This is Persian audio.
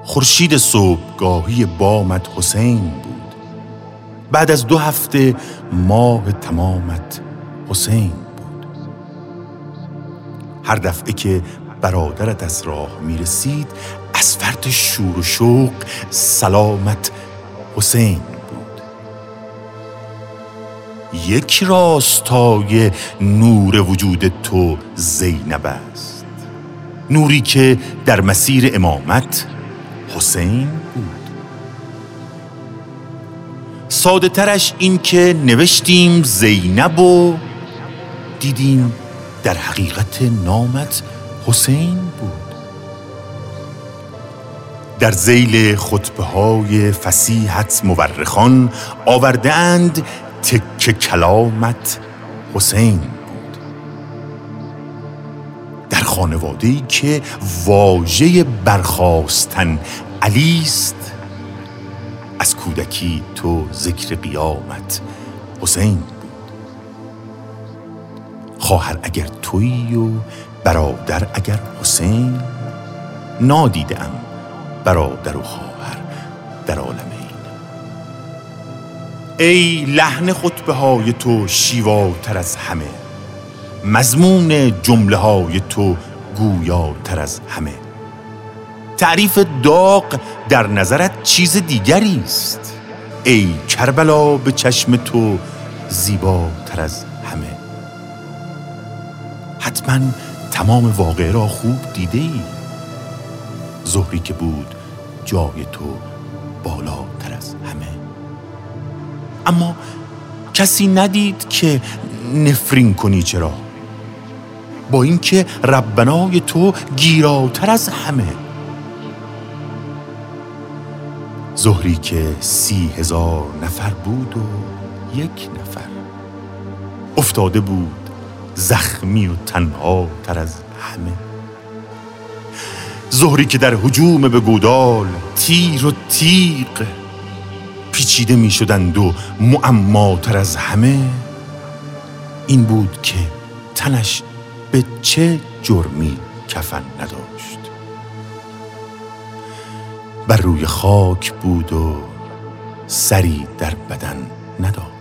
خورشید صبحگاهی بامت حسین بود. بعد از 2 هفته ماه تمامت حسین بود. هر دفعه که برادرت از راه میرسید از فرط شور و شوق سلامت حسین بود. یک راستای نور وجود تو زینب است، نوری که در مسیر امامت حسین بود. ساده ترش این که نوشتیم زینب و دیدیم در حقیقت نامت حسین بود. در ذیل خطبه های فصیحت مورخان آوردند تکه کلامت حسین بود. در خانواده‌ای که واژه برخاستن علیست، از کودکی تو ذکر قیامت حسین بود. خواهر اگر تویی و برادر اگر حسین، نادیدم برادر و خواهر در عالم این. ای لحن خطبه های تو شیواتر از همه، مضمون جمله های تو گویاتر از همه. تعریف داغ در نظرت چیز دیگری است. ای کربلا به چشم تو زیباتر از همه. حتما تمام واقعه را خوب دیده ای. زهری که بود جای تو بالاتر از همه. اما کسی ندید که نفرین کنی چرا، با اینکه ربنای تو گیراتر از همه. زهری که 30,000 نفر بود و 1 نفر افتاده بود زخمی و تنها تر از همه. زهری که در هجوم به گودال تیر و تیغ پیچیده می شدند و معماتر از همه. این بود که تنش به چه جرمی کفن نداشت. بر روی خاک بود و سری در بدن نداشت.